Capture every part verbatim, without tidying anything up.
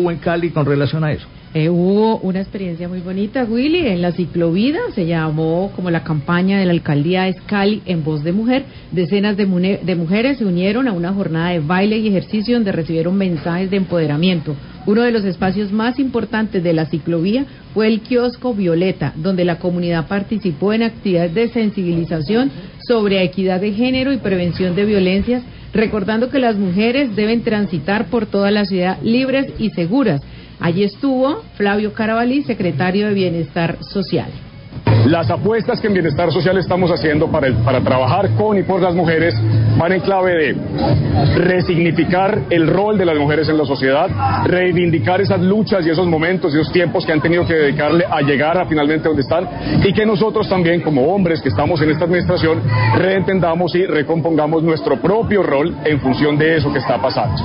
hubo en Cali con relación a eso? Eh, hubo una experiencia muy bonita, Willy, en la ciclovida. Se llamó como la campaña de la alcaldía es Cali en voz de mujer. Decenas de, mune- de mujeres se unieron a una jornada de baile y ejercicio donde recibieron mensajes de empoderamiento. Uno de los espacios más importantes de la ciclovía fue el kiosco Violeta, donde la comunidad participó en actividades de sensibilización sobre equidad de género y prevención de violencias, recordando que las mujeres deben transitar por toda la ciudad libres y seguras. Allí estuvo Flavio Carabalí, secretario de Bienestar Social. Las apuestas que en Bienestar Social estamos haciendo para, el, para trabajar con y por las mujeres van en clave de resignificar el rol de las mujeres en la sociedad, reivindicar esas luchas y esos momentos y esos tiempos que han tenido que dedicarle a llegar a finalmente donde están, y que nosotros también como hombres que estamos en esta administración reentendamos y recompongamos nuestro propio rol en función de eso que está pasando.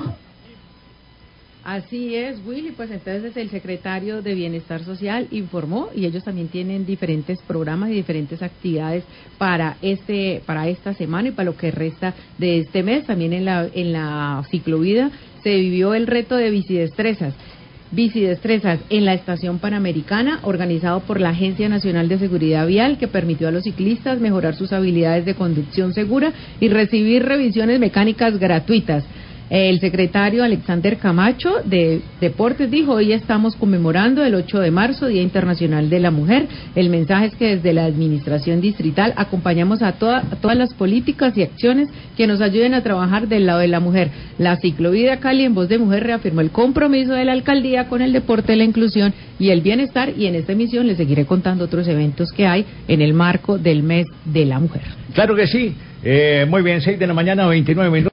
Así es, Willy, pues entonces el secretario de Bienestar Social informó, y ellos también tienen diferentes programas y diferentes actividades para este para esta semana y para lo que resta de este mes. También en la en la ciclovida se vivió el reto de bicidestrezas. Bicidestrezas en la Estación Panamericana, organizado por la Agencia Nacional de Seguridad Vial, que permitió a los ciclistas mejorar sus habilidades de conducción segura y recibir revisiones mecánicas gratuitas. El secretario Alexander Camacho de Deportes dijo: hoy estamos conmemorando el ocho de marzo, Día Internacional de la Mujer. El mensaje es que desde la administración distrital acompañamos a, toda, a todas las políticas y acciones que nos ayuden a trabajar del lado de la mujer. La ciclovida Cali en voz de mujer reafirmó el compromiso de la alcaldía con el deporte, la inclusión y el bienestar, y en esta emisión les seguiré contando otros eventos que hay en el marco del mes de la mujer. Claro que sí. Eh, muy bien, seis de la mañana, veintinueve minutos.